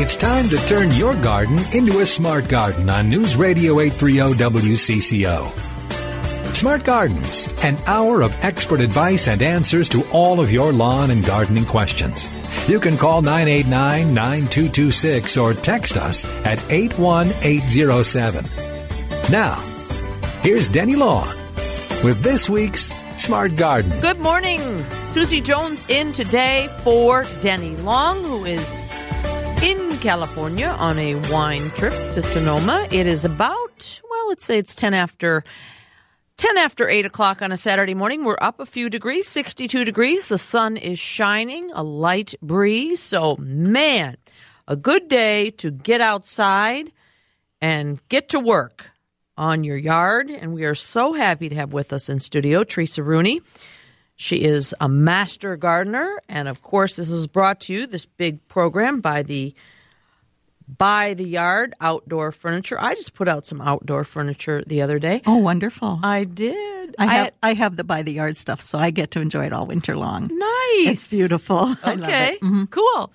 It's time to turn your garden into a smart garden on News Radio 830 WCCO. Smart Gardens, an hour of expert advice and answers to all of your lawn and gardening questions. You can call 989-9226 or text us at 81807. Now, here's Denny Long with this week's Smart Garden. Good morning. Susie Jones in today for Denny Long, who is in California on a wine trip to Sonoma. It is about, well, let's say it's 10 after 8 o'clock on a Saturday morning. We're up a few degrees, 62 degrees. The sun is shining, a light breeze. So, man, a good day to get outside and get to work on your yard. And we are so happy to have with us in studio Teresa Rooney. She is a master gardener. And, of course, this is brought to you, this big program, by the Yard Outdoor Furniture. I just put out some outdoor furniture the other day. Oh, wonderful. I did. I have the By the Yard stuff, so I get to enjoy it all winter long. Nice. It's beautiful. Okay. I love it. Mm-hmm. Cool.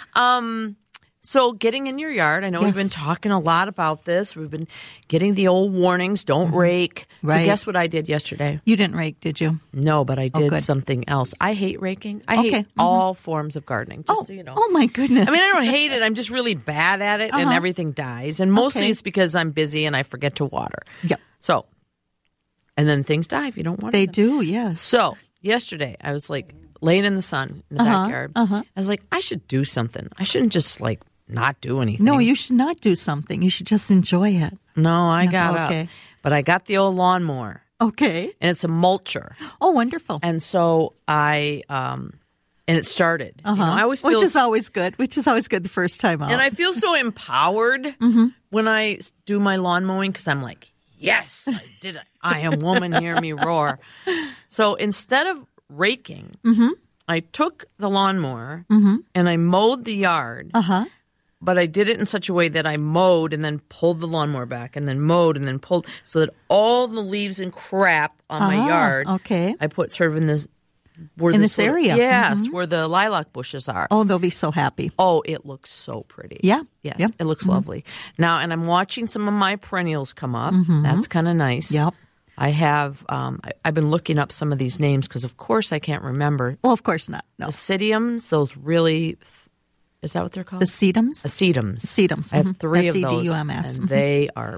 So getting in your yard, I know we've been talking a lot about this. We've been getting the old warnings, don't rake. Right. So guess what I did yesterday? You didn't rake, did you? No, but I did good. something else. I hate raking. I hate all forms of gardening, just so you know. Oh, my goodness. I mean, I don't hate it. I'm just really bad at it, and everything dies. And mostly it's because I'm busy and I forget to water. Yep. So, and then things die if you don't water They them. do, yes. So yesterday I was like laying in the sun in the backyard. I was like, I should do something. I shouldn't just like not do anything. No, you should not do something. You should just enjoy it. No, I got up. But I got the old lawnmower. Okay. And it's a mulcher. Oh, wonderful. And so and it started. You know, I always feel Which is always good the first time out. And I feel so empowered when I do my lawn mowing because I'm like, yes, I did it. I am woman, hear me roar. So instead of raking, I took the lawnmower and I mowed the yard. But I did it in such a way that I mowed and then pulled the lawnmower back and then mowed and then pulled so that all the leaves and crap on my yard, I put sort of in this area. Yes, where the lilac bushes are. Oh, they'll be so happy. Oh, it looks so pretty. Yeah. Yes, Yep. it looks lovely. Now, and I'm watching some of my perennials come up. That's kind of nice. Yep. I have, I've been looking up some of these names because, of course, I can't remember. Well, of course not. No. Ascidiums, those really... Is that what they're called? The sedums? Sedums. Sedums. I have 3 of those, S-E-D-U-M-S. and they are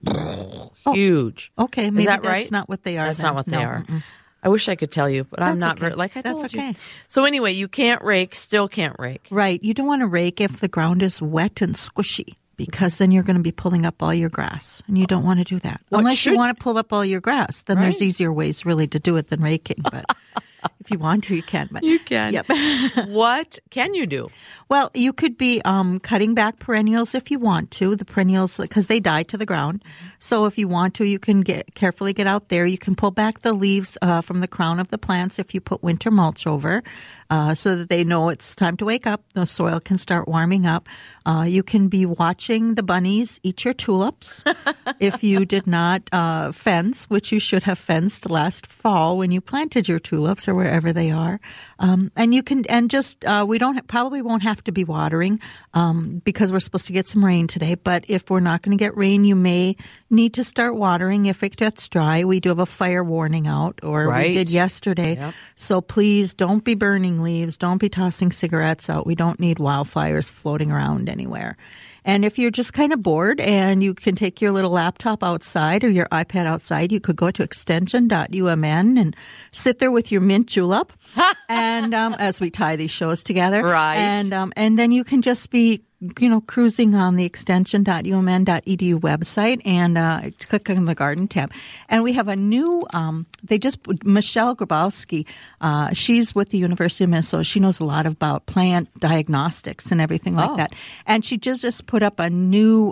huge. Okay, maybe Is that that's right? not what they are. That's then. not what they No. are. I wish I could tell you, but I'm That's not okay. very, like I told That's you. okay. So anyway, you can't rake, still can't rake. Right. You don't want to rake if the ground is wet and squishy because then you're going to be pulling up all your grass, and you don't want to do that. Unless you want to pull up all your grass, then there's easier ways really to do it than raking, but... If you want to, you can. But you can. Yep. What can you do? Well, you could be cutting back perennials if you want to. The perennials, because they die to the ground. So if you want to, you can carefully get out there. You can pull back the leaves from the crown of the plants if you put winter mulch over so that they know it's time to wake up. The soil can start warming up. You can be watching the bunnies eat your tulips. If you did not fence, which you should have fenced last fall when you planted your tulips or wherever they are. And you can, and just, we probably won't have to be watering, because we're supposed to get some rain today. But if we're not going to get rain, you may need to start watering if it gets dry. We do have a fire warning out, or we did yesterday. Yep. So please don't be burning leaves. Don't be tossing cigarettes out. We don't need wildfires floating around anywhere. And if you're just kind of bored and you can take your little laptop outside or your iPad outside, you could go to extension.umn and sit there with your mint julep and as we tie these shows together. Right. And then you can just be, cruising on the extension.umn.edu website and click on the garden tab. And we have a new, Michelle Grabowski, she's with the University of Minnesota. She knows a lot about plant diagnostics and everything like that. And she just put up a new,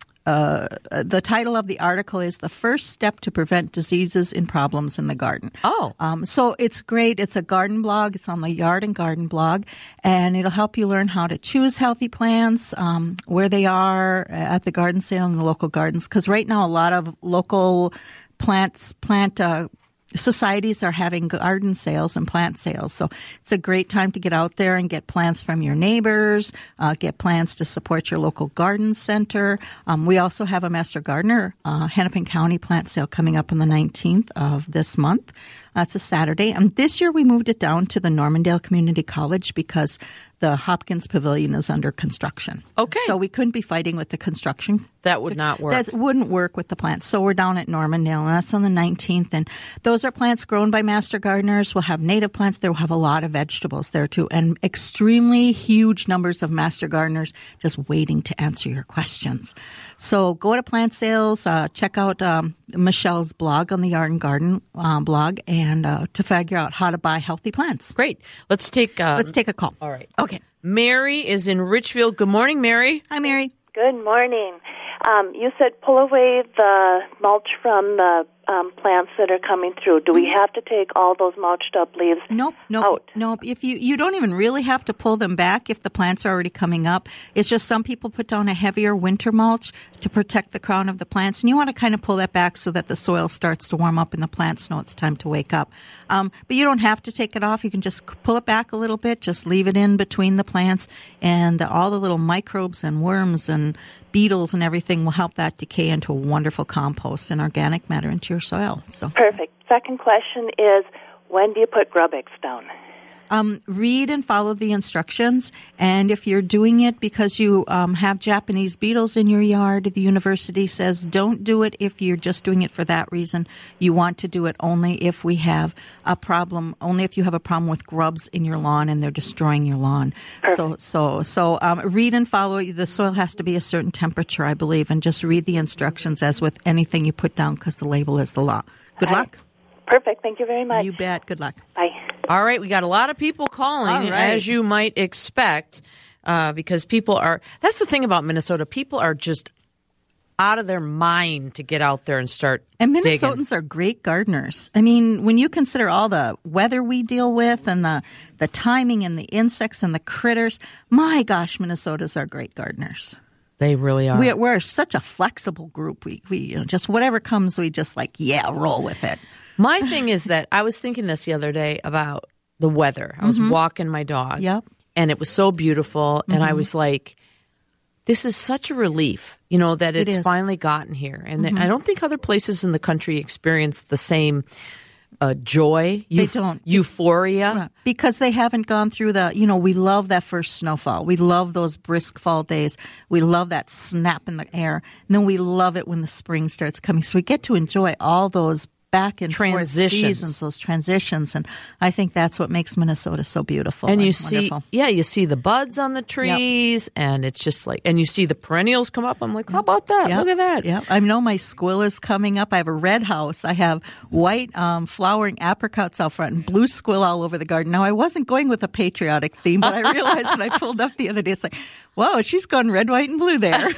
the title of the article is The First Step to Prevent Diseases and Problems in the Garden. Oh. So it's great. It's a garden blog. It's on the Yard and Garden blog. And it'll help you learn how to choose healthy plants, where they are at the garden sale and the local gardens. Because right now a lot of local plant societies are having garden sales and plant sales. So it's a great time to get out there and get plants from your neighbors, get plants to support your local garden center. We also have a Master Gardener Hennepin County plant sale coming up on the 19th of this month. That's a Saturday. And this year we moved it down to the Normandale Community College because the Hopkins Pavilion is under construction. Okay. So we couldn't be fighting with the construction. That would not work. That wouldn't work with the plants. So we're down at Normandale, and that's on the 19th. And those are plants grown by master gardeners. We'll have native plants there. We'll have a lot of vegetables there, too, and extremely huge numbers of master gardeners just waiting to answer your questions. So go to plant sales, check out Michelle's blog on the Yard and Garden blog, and to figure out how to buy healthy plants. Great. Let's take a call. All right. Okay. Mary is in Richfield. Good morning, Mary. Hi, Mary. Good morning. You said pull away the mulch from the plants that are coming through. Do we have to take all those mulched up leaves out? Nope. If you don't even really have to pull them back if the plants are already coming up. It's just some people put down a heavier winter mulch to protect the crown of the plants, and you want to kind of pull that back so that the soil starts to warm up and the plants know it's time to wake up. But you don't have to take it off. You can just pull it back a little bit, just leave it in between the plants, and all the little microbes and worms and beetles and everything will help that decay into a wonderful compost and organic matter into your soil. So perfect. Second question is, when do you put grub eggs down? Read and follow the instructions. And if you're doing it because you have Japanese beetles in your yard, the university says don't do it if you're just doing it for that reason. You want to do it only if we have a problem, only if you have a problem with grubs in your lawn and they're destroying your lawn. Perfect. So read and follow. The soil has to be a certain temperature, I believe, and just read the instructions as with anything you put down because the label is the law. Good luck. Perfect. Thank you very much. You bet. Good luck. Bye. All right, we got a lot of people calling, as you might expect, because people are – that's the thing about Minnesota. People are just out of their mind to get out there and start And digging. Minnesotans are great gardeners. I mean, when you consider all the weather we deal with and the timing and the insects and the critters, my gosh, Minnesotans are great gardeners. They really are. We're such a flexible group. We just whatever comes, we just roll with it. My thing is that I was thinking this the other day about the weather. I was walking my dog, and it was so beautiful, and I was like, this is such a relief, that it's finally gotten here. And I don't think other places in the country experience the same joy, they don't. Euphoria. Right. Because they haven't gone through we love that first snowfall. We love those brisk fall days. We love that snap in the air. And then we love it when the spring starts coming. So we get to enjoy all those back and forth seasons, those transitions, and I think that's what makes Minnesota so beautiful. And you wonderful. you see the buds on the trees, and it's just and you see the perennials come up. I'm like, how about that? Look at that. Yeah, I know my squill is coming up. I have a red house. I have white flowering apricots out front and blue squill all over the garden. Now, I wasn't going with a patriotic theme, but I realized when I pulled up the other day, it's like, whoa, she's gone red, white, and blue there.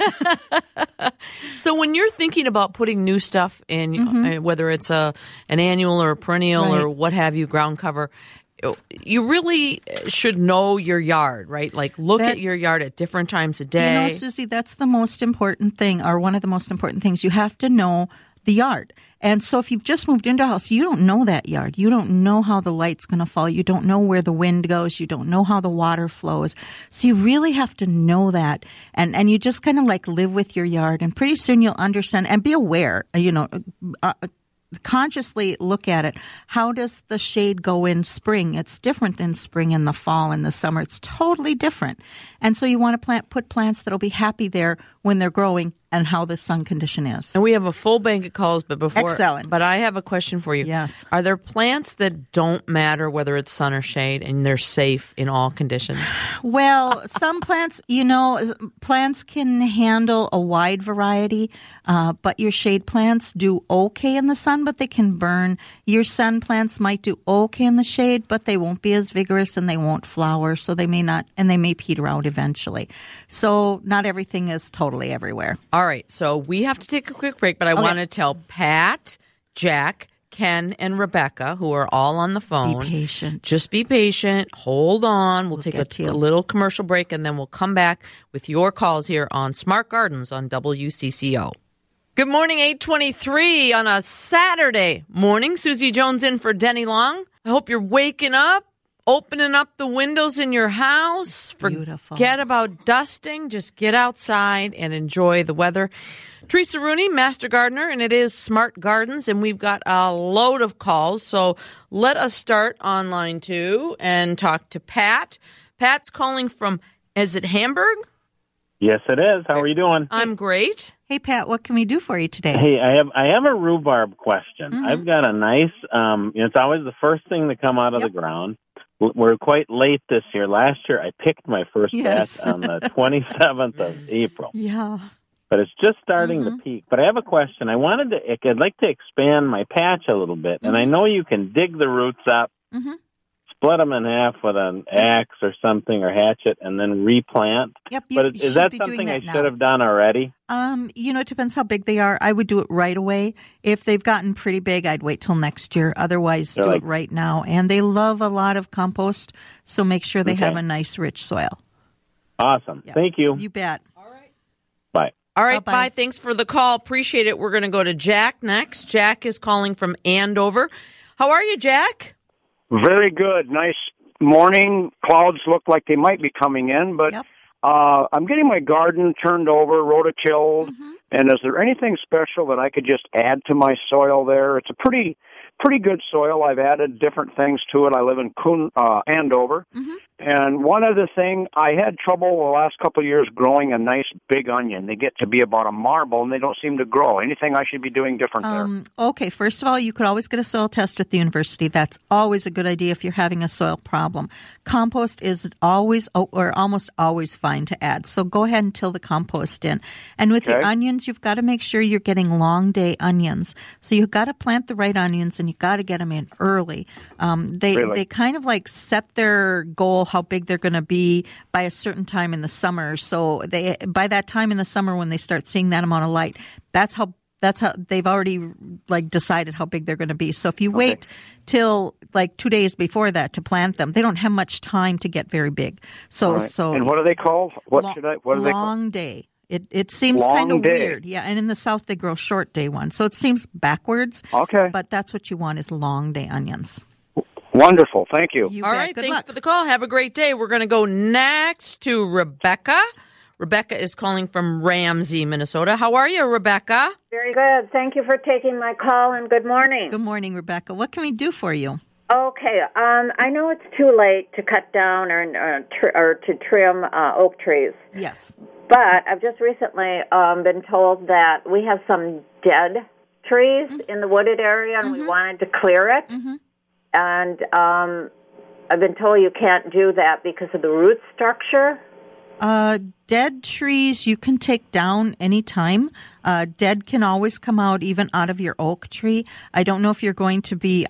So when you're thinking about putting new stuff in, whether it's an annual or a perennial or what have you, ground cover, you really should know your yard, right? Like look at your yard at different times a day. Susie, that's the most important thing, or one of the most important things. You have to know the yard. And so if you've just moved into a house, you don't know that yard. You don't know how the light's going to fall. You don't know where the wind goes. You don't know how the water flows. So you really have to know that. And you just kind of live with your yard. And pretty soon you'll understand and be aware, consciously look at it. How does the shade go in spring? It's different than spring and the fall and the summer. It's totally different. And so you want to put plants that'll be happy there when they're growing and how the sun condition is. And we have a full bank of calls, but before, excellent. But I have a question for you. Yes. Are there plants that don't matter whether it's sun or shade and they're safe in all conditions? Well, some plants, plants can handle a wide variety, but your shade plants do okay in the sun, but they can burn. Your sun plants might do okay in the shade, but they won't be as vigorous and they won't flower, so they may not, and they may peter out eventually. So not everything is totally everywhere. All right, so we have to take a quick break, but I want to tell Pat, Jack, Ken, and Rebecca, who are all on the phone. Be patient. Just be patient. Hold on. We'll take a little commercial break, and then we'll come back with your calls here on Smart Gardens on WCCO. Good morning, 8:23 on a Saturday morning. Susie Jones in for Denny Long. I hope you're waking up, opening up the windows in your house. Beautiful. Forget about dusting. Just get outside and enjoy the weather. Teresa Rooney, Master Gardener, and it is Smart Gardens, and we've got a load of calls. So let us start on line 2 and talk to Pat. Pat's calling from, is it Hamburg? Yes, it is. How are you doing? I'm great. Hey, Pat, what can we do for you today? Hey, I have a rhubarb question. Mm-hmm. I've got a nice, it's always the first thing to come out of the ground. We're quite late this year. Last year, I picked my first batch on the 27th of April. Yeah. But it's just starting to peak. But I have a question. I'd like to expand my patch a little bit. And I know you can dig the roots up, split them in half with an axe or something, or hatchet, and then replant. Yep. But is that something I should have done already? It depends how big they are. I would do it right away. If they've gotten pretty big, I'd wait till next year. Otherwise, do it right now. And they love a lot of compost, so make sure they have a nice, rich soil. Awesome. Yep. Thank you. You bet. All right. Bye. All right, bye. Thanks for the call. Appreciate it. We're going to go to Jack next. Jack is calling from Andover. How are you, Jack? Very good. Nice morning. Clouds look like they might be coming in, but I'm getting my garden turned over, rototilled, and is there anything special that I could just add to my soil there? It's a pretty good soil. I've added different things to it. I live in Andover. And one other thing, I had trouble the last couple of years growing a nice big onion. They get to be about a marble, and they don't seem to grow. Anything I should be doing different there? Okay, first of all, you could always get a soil test at the university. That's always a good idea if you're having a soil problem. Compost is always or almost always fine to add. So go ahead and till the compost in. And with your onions, you've got to make sure you're getting long day onions. So you've got to plant the right onions, and you've got to get them in early. They kind of like set their goal how big they're going to be by a certain time in the summer. So by that time in the summer when they start seeing that amount of light, that's how they've already decided how big they're going to be. So if you wait till 2 days before that to plant them, they don't have much time to get very big. So and what are they called? What are they called? Long day. It seems kind of weird. Yeah, and in the South they grow short day ones. So it seems backwards. Okay. But that's what you want is long day onions. Wonderful. Thank you. All right. Thanks for the call. Have a great day. We're going to go next to Rebecca. Rebecca is calling from Ramsey, Minnesota. How are you, Rebecca? Very good. Thank you for taking my call, and good morning. Good morning, Rebecca. What can we do for you? Okay. I know it's too late to cut down or to trim oak trees. Yes. But I've just recently been told that we have some dead trees in the wooded area, and we wanted to clear it. And I've been told you can't do that because of the root structure. Dead trees you can take down anytime. Dead can always come out even out of your oak tree. I don't know if you're going to be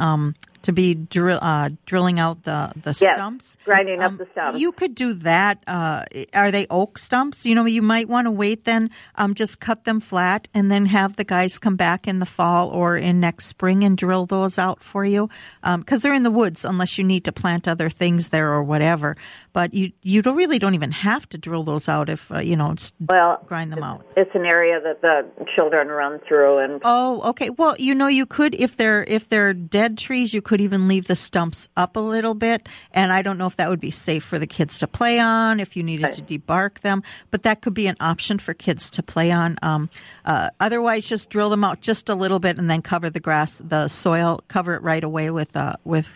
drilling out the stumps. Grinding up the stumps. You could do that. Are they oak stumps? You might want to wait then. Just cut them flat and then have the guys come back in the fall or in next spring and drill those out for you. Because they're in the woods unless you need to plant other things there or whatever. But you don't even have to drill those out if, grind them out. It's an area that the children run through. And oh, okay. Well, you could, if they're dead trees, you could even leave the stumps up a little bit. And I don't know if that would be safe for the kids to play on, if you needed to debark them. But that could be an option for kids to play on. Otherwise, just drill them out just a little bit and then cover the soil, cover it right away with Okay,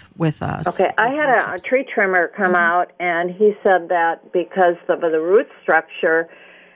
I had a tree trimmer come out, and he said that because of the root structure,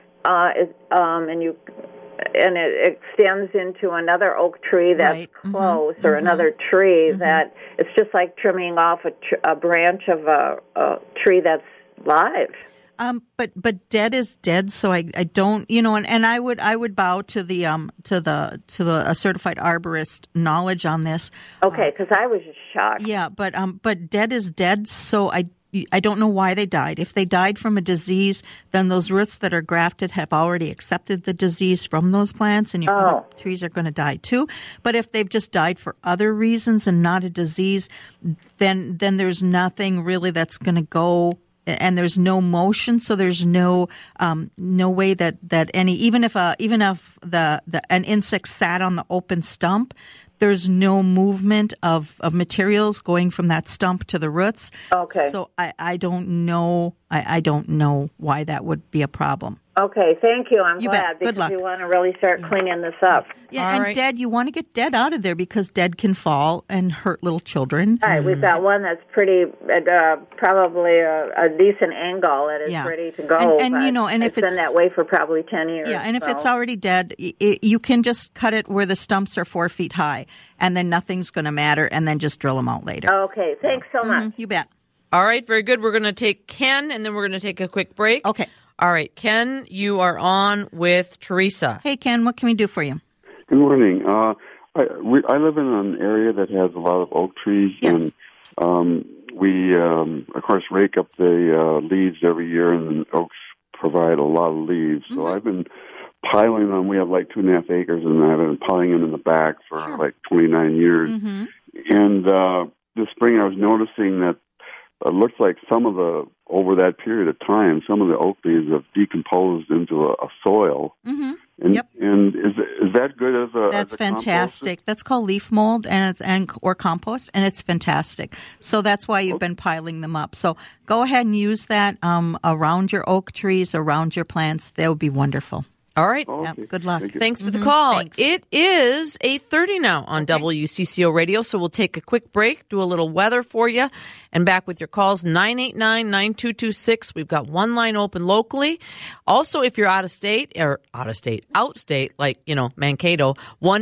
and it extends into another oak tree that's close, or another tree that it's just like trimming off a branch of a tree that's live. But dead is dead, so I don't, and I would bow to the a certified arborist knowledge on this. Okay, because I was just shocked. Yeah, but dead is dead, so I don't know why they died. If they died from a disease, then those roots that are grafted have already accepted the disease from those plants, and your other trees are going to die too. But if they've just died for other reasons and not a disease, then there's nothing really that's going to go and there's no motion, so there's no way that any even if an insect sat on the open stump, there's no movement of materials going from that stump to the roots. Okay. So I don't know. I don't know why that would be a problem. Okay, thank you. I'm glad Good because luck. we want to really start cleaning this up. Yeah, All and right. dead, you want to get dead out of there because dead can fall and hurt little children. All right, we've got one that's pretty, probably a decent angle that is ready to go. And but you know, and if it's been that way for probably 10 years. Yeah, and if it's already dead, you can just cut it where the stumps are 4 feet high, and then nothing's going to matter, and then just drill them out later. Okay, thanks so much. You bet. All right, very good. We're going to take Ken, and then we're going to take a quick break. Okay. All right, Ken, you are on with Teresa. Hey, Ken, what can we do for you? Good morning. I live in an area that has a lot of oak trees, Yes. and we, of course, rake up the leaves every year, and oaks provide a lot of leaves. So I've been piling them. We have like 2.5 acres, and I've been piling them in the back for like 29 years. And this spring, I was noticing that it looks like over that period of time, some of the oak leaves have decomposed into a soil. And is that good as a That's as a fantastic. composter? That's called leaf mold or compost, and it's fantastic. So that's why you've been piling them up. So go ahead and use that around your oak trees, around your plants. That would be wonderful. All right. Yeah, good luck. Thanks for the call. Thanks. It is 8:30 now on WCCO Radio, so we'll take a quick break, do a little weather for you, and back with your calls, 989-9226. We've got one line open locally. Also, if you're outstate, like, Mankato,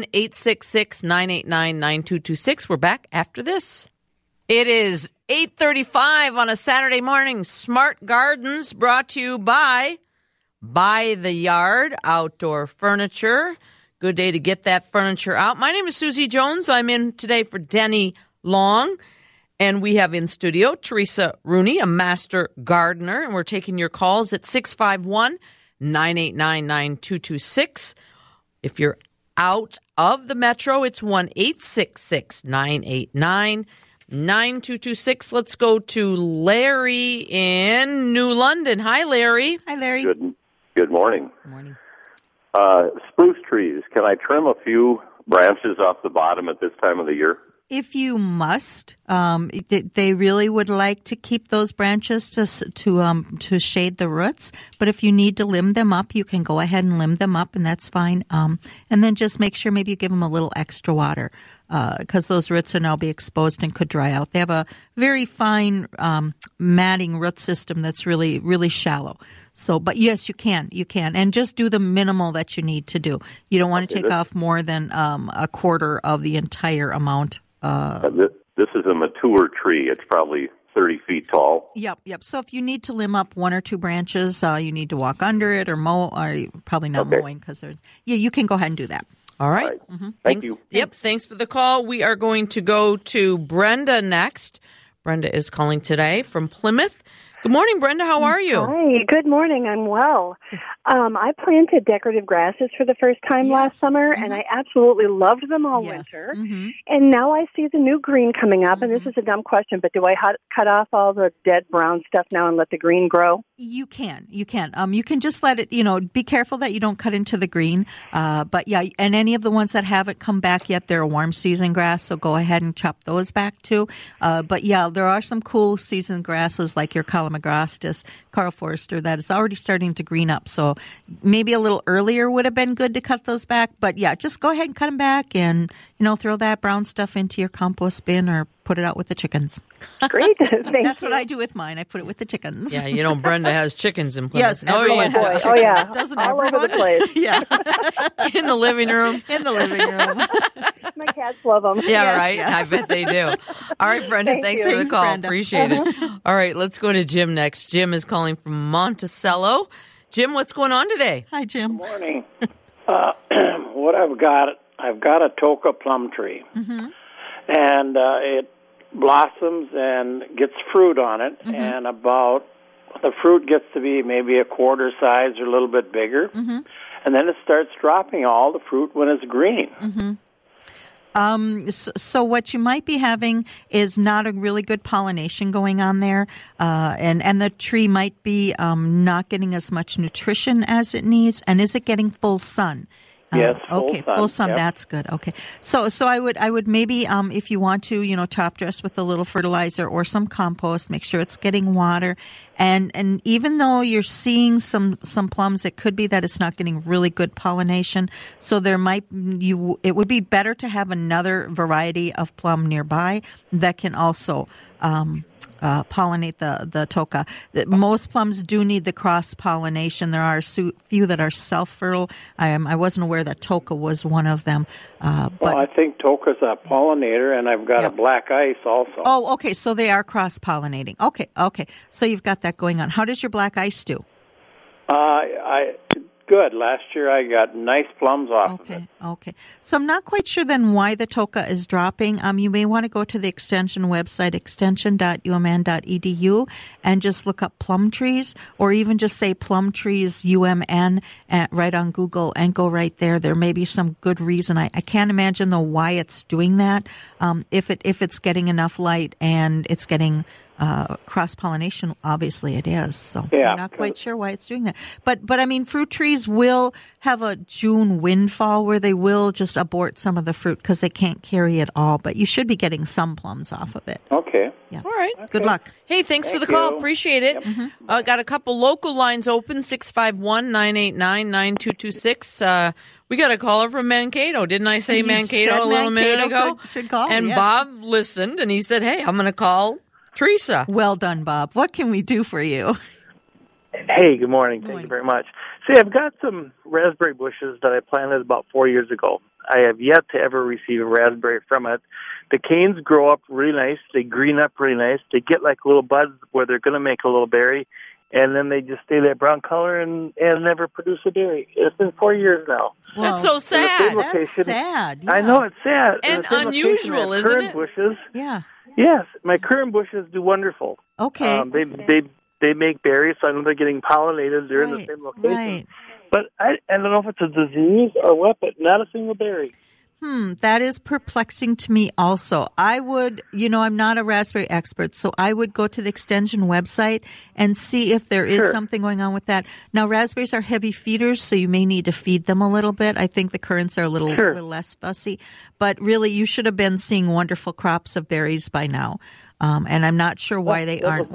1-866-989-9226. We're back after this. It is 8:35 on a Saturday morning. Smart Gardens brought to you by the Yard Outdoor Furniture. Good day to get that furniture out. My name is Susie Jones. I'm in today for Denny Long. And we have in studio Teresa Rooney, a master gardener. And we're taking your calls at 651-989-9226. If you're out of the metro, it's 1-866-989-9226. Let's go to Larry in New London. Hi, Larry. Hi, Larry. Good morning. Good morning. Spruce trees, can I trim a few branches off the bottom at this time of the year? If you must, they really would like to keep those branches to shade the roots. But if you need to limb them up, you can go ahead and limb them up, and that's fine. And then just make sure maybe you give them a little extra water because those roots will now be exposed and could dry out. They have a very fine matting root system that's really, really shallow. So, but yes, you can, and just do the minimal that you need to do. You don't want to take off more than a quarter of the entire amount. This is a mature tree. It's probably 30 feet tall. Yep. So if you need to limb up one or two branches, you need to walk under it or mow, or probably not mowing because you can go ahead and do that. All right. Thank you. Yep. Thanks for the call. We are going to go to Brenda next. Brenda is calling today from Plymouth. Good morning, Brenda. How are you? Hi. Good morning. I'm well. I planted decorative grasses for the first time last summer, and I absolutely loved them all winter. And now I see the new green coming up, and this is a dumb question, but do I cut off all the dead brown stuff now and let the green grow? You can. You can just let it, be careful that you don't cut into the green. But yeah, and any of the ones that haven't come back yet, they're a warm season grass, so go ahead and chop those back too. But yeah, there are some cool season grasses like your Calamagrostis, Carl Forster, that is already starting to green up. So maybe a little earlier would have been good to cut those back. But yeah, just go ahead and cut them back and, throw that brown stuff into your compost bin or put it out with the chickens. Great. Thank That's you. what I do with mine. I put it with the chickens. Yeah, Brenda has chickens in Plymouth. Yes, everyone has chickens. Oh, yeah. Doesn't all everyone? over the place. Yeah. In the living room. In the living room. My cats love them. Yeah, Yes, right. yes. I bet they do. All right, Brenda, thanks for the Thanks, call. Brenda. Appreciate it. All right, let's go to Jim next. Jim is calling from Monticello. Jim, what's going on today? Hi, Jim. Good morning. What I've got a Toka plum tree, and it blossoms and gets fruit on it, and the fruit gets to be maybe a quarter size or a little bit bigger, and then it starts dropping all the fruit when it's green. So what you might be having is not a really good pollination going on there, and the tree might be not getting as much nutrition as it needs. And is it getting full sun? Yes, full sun. Yep. That's good. Okay, so I would maybe if you want to, top dress with a little fertilizer or some compost. Make sure it's getting water, and even though you're seeing some plums, it could be that it's not getting really good pollination. So it would be better to have another variety of plum nearby that can also pollinate the toka. Most plums do need the cross pollination. There are a few that are self fertile. I wasn't aware that toka was one of them. Well, I think toka's a pollinator, and I've got a black ice also. Oh, okay. So they are cross pollinating. Okay. So you've got that going on. How does your black ice do? Good. Last year I got nice plums off of it. Okay. So I'm not quite sure then why the toka is dropping. You may want to go to the extension website, extension.umn.edu, and just look up plum trees, or even just say plum trees UMN right on Google and go right there. There may be some good reason. I can't imagine though why it's doing that. If it's getting enough light and it's getting cross-pollination, obviously it is. So I'm not quite sure why it's doing that. But I mean, fruit trees will have a June windfall where they will just abort some of the fruit because they can't carry it all. But you should be getting some plums off of it. Okay. Yeah. All right. Okay. Good luck. Hey, thanks for the call. Appreciate it. Yep. Got a couple local lines open, 651-989-9226. We got a caller from Mankato. Didn't I say Mankato a little minute ago? Should call, and Bob listened, and he said, hey, I'm going to call Teresa. Well done, Bob. What can we do for you? Hey, good morning. Thank you very much. See, I've got some raspberry bushes that I planted about 4 years ago. I have yet to ever receive a raspberry from it. The canes grow up really nice. They green up really nice. They get like little buds where they're going to make a little berry, and then they just stay that brown color and never produce a berry. It's been 4 years now. Well, that's so sad. That's sad. Yeah. I know, it's sad. And unusual, isn't it? Bushes. Yeah. Yes, my currant bushes do wonderful. Okay. They make berries, so I know they're getting pollinated. They're in the same location. Right. But I don't know if it's a disease or what, but not a single berry. That is perplexing to me also. I would, I'm not a raspberry expert, so I would go to the extension website and see if there is something going on with that. Now, raspberries are heavy feeders, so you may need to feed them a little bit. I think the currants are a little less fussy. But really, you should have been seeing wonderful crops of berries by now. And I'm not sure why they aren't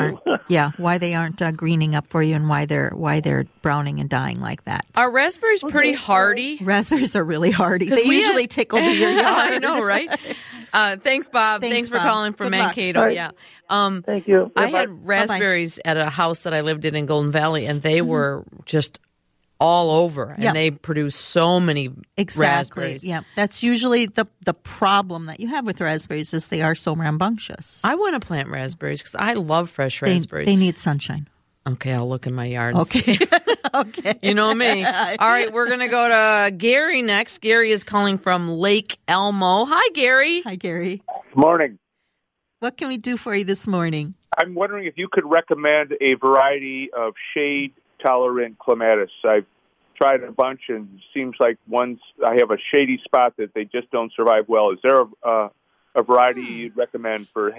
greening up for you, and why they're browning and dying like that. Are raspberries pretty hardy? Raspberries are really hardy. They usually take over your yard. I know, right? Thanks, Bob. Thanks for calling from Mankato. Right. Yeah. Thank you. I had raspberries at a house that I lived in Golden Valley, and they were just all over, and they produce so many raspberries. Yeah, that's usually the problem that you have with raspberries is they are so rambunctious. I want to plant raspberries because I love fresh raspberries. They need sunshine. Okay, I'll look in my yard. Okay. Okay. You know me. All right, we're going to go to Gary next. Gary is calling from Lake Elmo. Hi, Gary. Hi, Gary. Good morning. What can we do for you this morning? I'm wondering if you could recommend a variety of shade-tolerant clematis. I've tried a bunch, and it seems like once I have a shady spot that they just don't survive well. Is there a variety you'd recommend for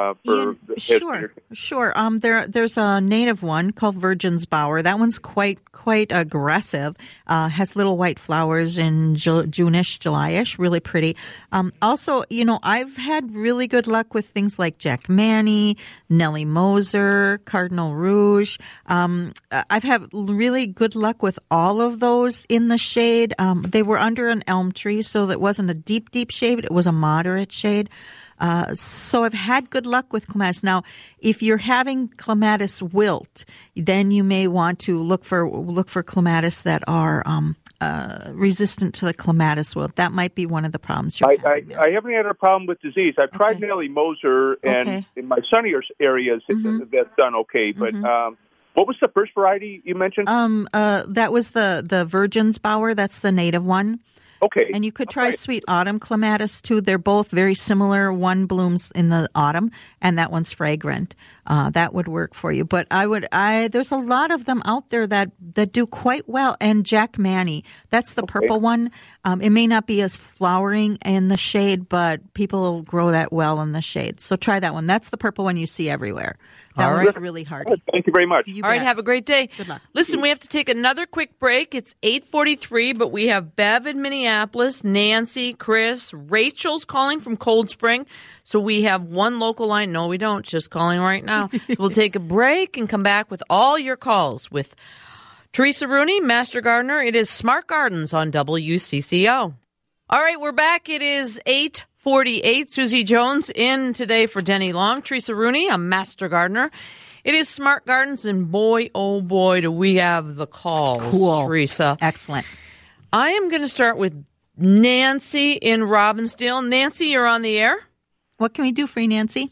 Sure. There's a native one called Virgin's Bower. That one's quite aggressive. Has little white flowers in June-ish, July-ish. Really pretty. Also, I've had really good luck with things like Jack Manny, Nellie Moser, Cardinal Rouge. I've had really good luck with all of those in the shade. They were under an elm tree, so that wasn't a deep, deep shade. It was a moderate shade. So I've had good luck with clematis. Now, if you're having clematis wilt, then you may want to look for clematis that are resistant to the clematis wilt. That might be one of the problems you're having. I haven't had a problem with disease. I've tried Nellie Moser, and in my sunnier areas, that's done okay. But what was the first variety you mentioned? That was the Virgin's Bower. That's the native one. Okay. And you could try Sweet Autumn Clematis, too. They're both very similar. One blooms in the autumn, and that one's fragrant. That would work for you. But there's a lot of them out there that do quite well. And Jack Manny, that's the purple one. It may not be as flowering in the shade, but people will grow that well in the shade. So try that one. That's the purple one you see everywhere. That one's really hardy. Thank you very much. All right, have a great day. Good luck. Listen, we have to take another quick break. It's 8:43, but we have Bev in Minneapolis, Nancy, Chris, Rachel's calling from Cold Spring. So we have one local line. No, we don't. Just calling right now. We'll take a break and come back with all your calls with Teresa Rooney, Master Gardener. It is Smart Gardens on WCCO. All right, we're back. It is 8:48. Susie Jones in today for Denny Long. Teresa Rooney, a Master Gardener. It is Smart Gardens, and boy, oh boy, do we have the calls, Cool. Teresa. Excellent. I am going to start with Nancy in Robbinsdale. Nancy, you're on the air. What can we do for you, Nancy?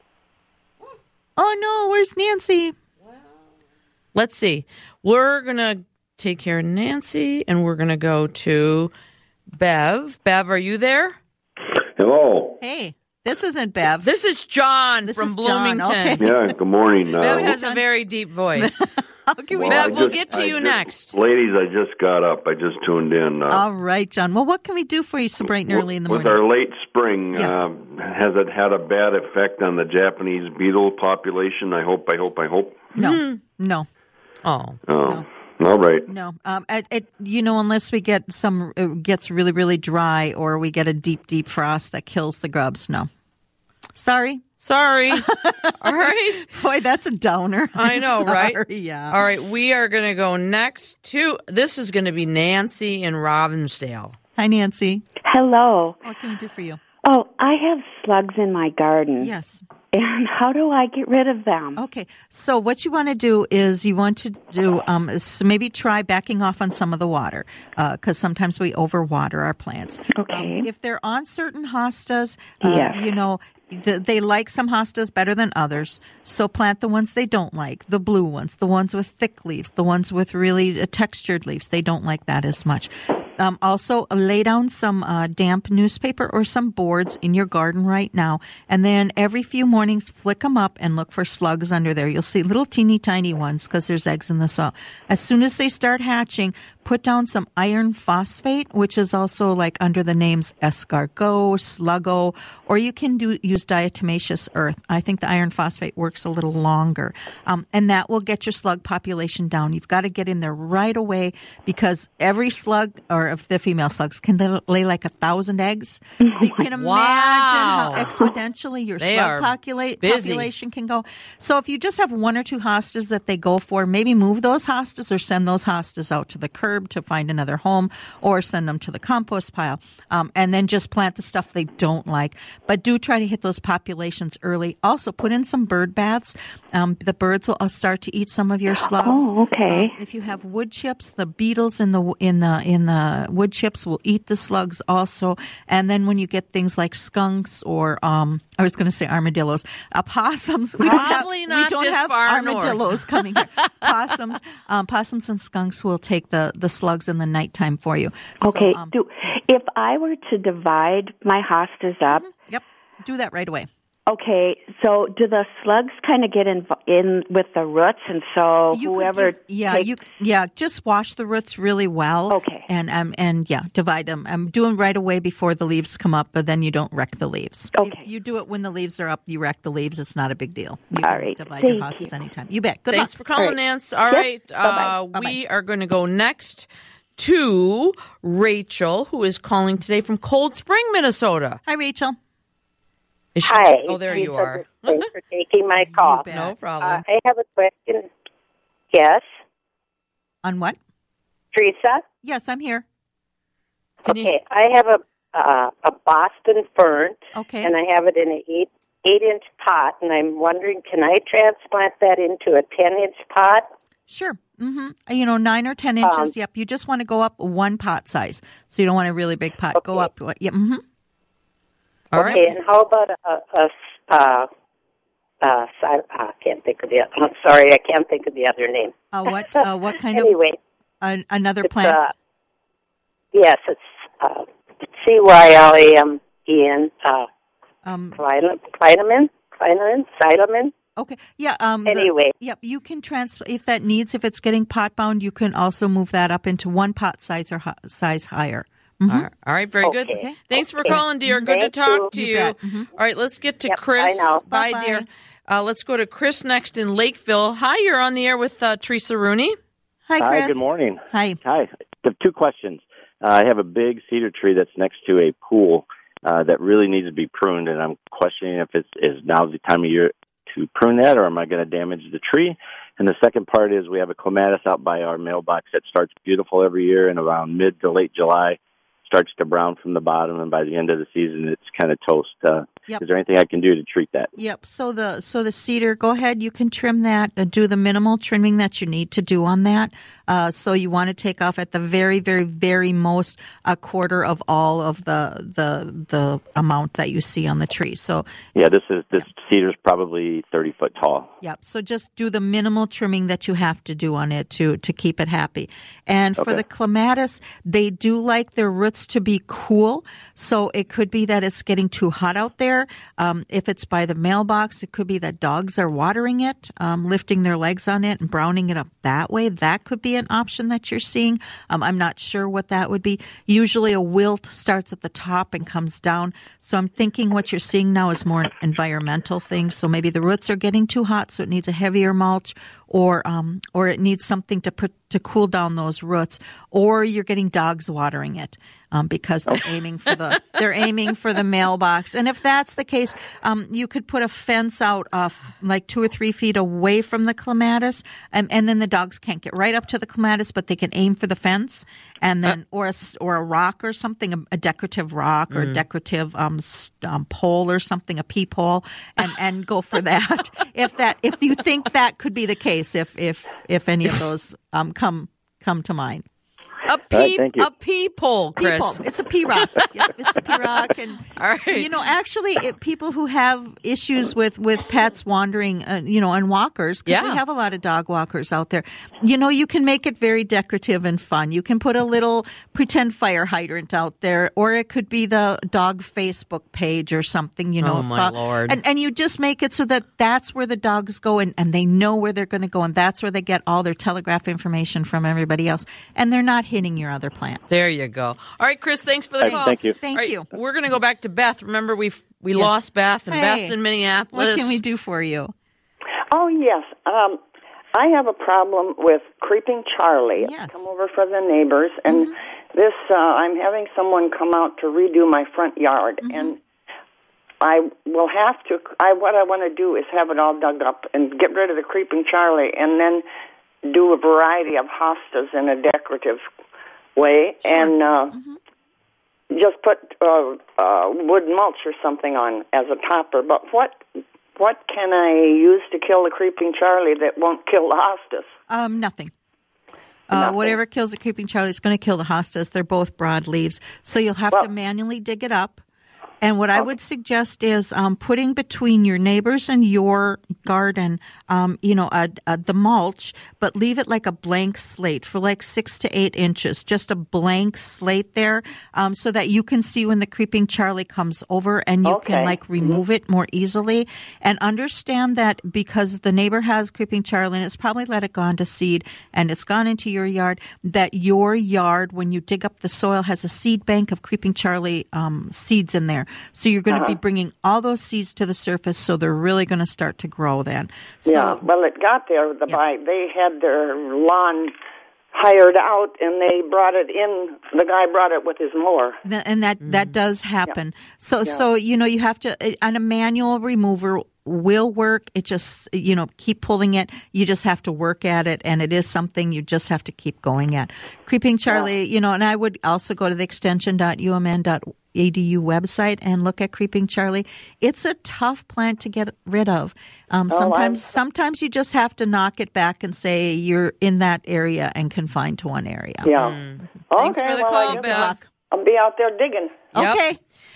Oh, no, where's Nancy? Let's see. We're going to take care of Nancy, and we're going to go to Bev. Bev, are you there? Hello. Hey, this isn't Bev. This is John This from is John, Bloomington. okay. Yeah, good morning. Bev has a very deep voice. Bev, we'll get to you next. Ladies, I just got up. I just tuned in. All right, John. Well, what can we do for you so bright and early in the morning? With our late spring, Yes. has it had a bad effect on the Japanese beetle population? I hope. No. No. Oh. Oh. All right. No. Unless we get it gets really, really dry or we get a deep, deep frost that kills the grubs. No. Sorry. All right. Boy, that's a downer. I know, Sorry, right? Yeah. All right. We are going to go next to, this is going to be Nancy in Robbinsdale. Hi, Nancy. Hello. What can we do for you? Oh, I have slugs in my garden. Yes. And how do I get rid of them? Okay. So what you want to do is you want to do so maybe try backing off on some of the water because sometimes we overwater our plants. Okay. If they're on certain hostas, Yes. they like some hostas better than others. So plant the ones they don't like, the blue ones, the ones with thick leaves, the ones with really textured leaves. They don't like that as much. Also, lay down some damp newspaper or some boards in your garden right now. And then every few mornings, flick them up and look for slugs under there. You'll see little teeny tiny ones because there's eggs in the soil. As soon as they start hatching, put down some iron phosphate, which is also like under the names escargot, sluggo, or you can use diatomaceous earth. I think the iron phosphate works a little longer. And that will get your slug population down. You've got to get in there right away because every slug, or if the female slugs, can lay like 1,000 eggs. So you can imagine how exponentially your slug population can go. So if you just have one or two hostas that they go for, maybe move those hostas or send those hostas out to the curb to find another home or send them to the compost pile. And then just plant the stuff they don't like. But do try to hit those populations early. Also, put in some bird baths. The birds will start to eat some of your slugs. Oh, okay. If you have wood chips, the beetles in the wood chips will eat the slugs also. And then when you get things like skunks or I was going to say armadillos, possums. We don't have armadillos coming here. Possums and skunks will take the slugs in the nighttime for you. Okay. So, if I were to divide my hostas up, yep, do that right away. Okay, so do the slugs kind of get in with the roots, and so just wash the roots really well. Okay, and divide them. I'm doing right away before the leaves come up, but then you don't wreck the leaves. Okay, if you do it when the leaves are up, you wreck the leaves. It's not a big deal. You All can right, divide your hostas anytime. You bet. Good Thanks luck. for calling, Nance. All right, Bye-bye. we are going to go next to Rachel, who is calling today from Cold Spring, Minnesota. Hi, Rachel. Hi. Oh, there you are. Thanks for taking my call. No problem. I have a question. Yes. On what? Teresa? Yes, I'm here. Okay, I have a Boston fern, and I have it in an 8-inch pot, and I'm wondering, can I transplant that into a 10-inch pot? Sure. 9 or 10 inches. Yep. You just want to go up one pot size, so you don't want a really big pot. Go up. Yep. Mm-hmm. All right. And how about I can't think of the. I'm sorry, I can't think of the other name. What kind anyway, of another plant? Yes, it's CYLAMEN, Cylamin. Okay. Yeah. Anyway. Yep. You can transfer if that needs. If it's getting pot bound, you can also move that up into one pot size or size higher. Mm-hmm. All right. Very good. Okay. Thanks for calling, dear. Good to talk to you. Mm-hmm. All right. Let's get to Chris. Bye, dear. Let's go to Chris next in Lakeville. Hi. You're on the air with Teresa Rooney. Hi, Chris. Hi. Good morning. Hi. I have two questions. I have a big cedar tree that's next to a pool that really needs to be pruned, and I'm questioning if is now the time of year to prune that, or am I going to damage the tree? And the second part is we have a clematis out by our mailbox that starts beautiful every year, and around mid to late July starts to brown from the bottom, and by the end of the season it's kind of toast. Is there anything I can do to treat that? Yep. So the cedar, go ahead. You can trim that. Do the minimal trimming that you need to do on that. So you want to take off at the very, very, very most a quarter of all of the amount that you see on the tree. So this cedar's probably 30 foot tall. Yep. So just do the minimal trimming that you have to do on it to keep it happy. And for the clematis, they do like their roots to be cool. So it could be that it's getting too hot out there. If it's by the mailbox, it could be that dogs are watering it, lifting their legs on it and browning it up that way. That could be an option that you're seeing. I'm not sure what that would be. Usually a wilt starts at the top and comes down. So I'm thinking what you're seeing now is more an environmental thing. So maybe the roots are getting too hot, so it needs a heavier mulch, or it needs something to cool down those roots, or you're getting dogs watering it because they're aiming for the mailbox. And if that's the case, you could put a fence out like 2 or 3 feet away from the clematis, and then the dogs can't get right up to the clematis, but they can aim for the fence, and then or a rock or something, a decorative rock or a decorative pole or something, a peephole, and go for that. If you think that could be the case, if any of those come to mind. A peephole, Chris. Peephole. It's a pea rock. Yep, it's a pea rock. And, all right. Actually, people who have issues with pets wandering, on walkers, because we have a lot of dog walkers out there, you can make it very decorative and fun. You can put a little pretend fire hydrant out there, or it could be the dog Facebook page or something, Oh, my Lord. And you just make it so that that's where the dogs go, and they know where they're going to go, and that's where they get all their telegraph information from everybody else. And they're not hitting your other plants. There you go. All right, Chris, thanks for the call. Thank you. Thank you. We're going to go back to Beth. Remember, we lost Beth, and Beth's in Minneapolis. What can we do for you? Oh, yes. I have a problem with creeping Charlie. Yes. I've come over for the neighbors, and this I'm having someone come out to redo my front yard, and I will have to. What I want to do is have it all dug up and get rid of the creeping Charlie, and then do a variety of hostas in a decorative way, and just put wood mulch or something on as a topper. But what can I use to kill the creeping Charlie that won't kill the hostas? Nothing. Whatever kills the creeping Charlie is going to kill the hostas. They're both broadleaves, so you'll have to manually dig it up. And what I would suggest is putting between your neighbors and your garden, the mulch, but leave it like a blank slate for like 6 to 8 inches, just a blank slate there, so that you can see when the creeping Charlie comes over, and you can remove it more easily. And understand that because the neighbor has creeping Charlie and it's probably let it go on to seed and it's gone into your yard, that your yard, when you dig up the soil, has a seed bank of creeping Charlie seeds in there. So you're going to be bringing all those seeds to the surface, so they're really going to start to grow then. So, well, it got there. They had their lawn hired out, and they brought it in. The guy brought it with his mower. And that does happen. Yeah. So you have to, on a manual remover will work. It just, keep pulling it. You just have to work at it, and it is something you just have to keep going at. Creeping Charlie, and I would also go to the extension.umn.edu website and look at creeping Charlie. It's a tough plant to get rid of. Sometimes you just have to knock it back and say you're in that area and confined to one area. Yeah. Thanks for the call, Beth. I'll be out there digging. Okay.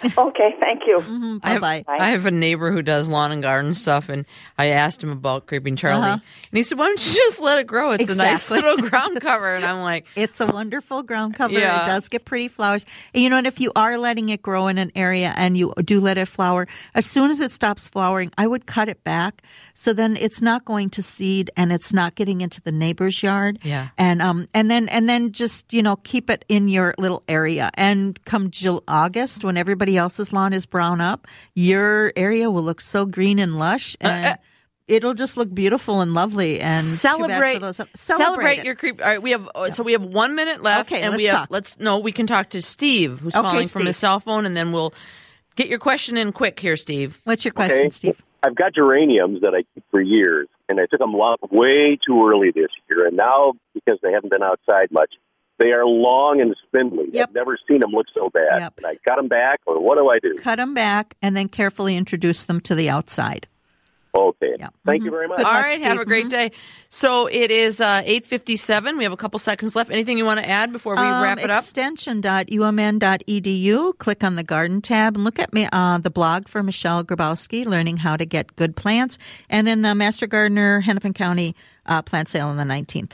Okay, thank you. Mm-hmm. Bye-bye. I have a neighbor who does lawn and garden stuff, and I asked him about Creeping Charlie. And he said, why don't you just let it grow? It's a nice little ground cover. And I'm like... It's a wonderful ground cover. Yeah. It does get pretty flowers. And you know what? If you are letting it grow in an area and you do let it flower, as soon as it stops flowering, I would cut it back. So then it's not going to seed and it's not getting into the neighbor's yard. Yeah. And then just, keep it in your little area. And come August, when everybody else's lawn is brown up, your area will look so green and lush, and it'll just look beautiful and lovely. And celebrate your creep. All right, we have 1 minute left, okay, and we can talk to Steve, who's calling from his cell phone, and then we'll get your question in quick here, Steve. What's your question, Steve? I've got geraniums that I keep for years, and I took them way too early this year, and now because they haven't been outside much, they are long and spindly. Yep. I've never seen them look so bad. Yep. I cut them back, or what do I do? Cut them back and then carefully introduce them to the outside. Okay. Yep. Thank you very much. All right. Steve. Have a great day. So it is 8:57. We have a couple seconds left. Anything you want to add before we wrap it up? Extension.umn.edu. Click on the garden tab and look at the blog for Michelle Grabowski, Learning How to Get Good Plants, and then the Master Gardener Hennepin County plant sale on the 19th.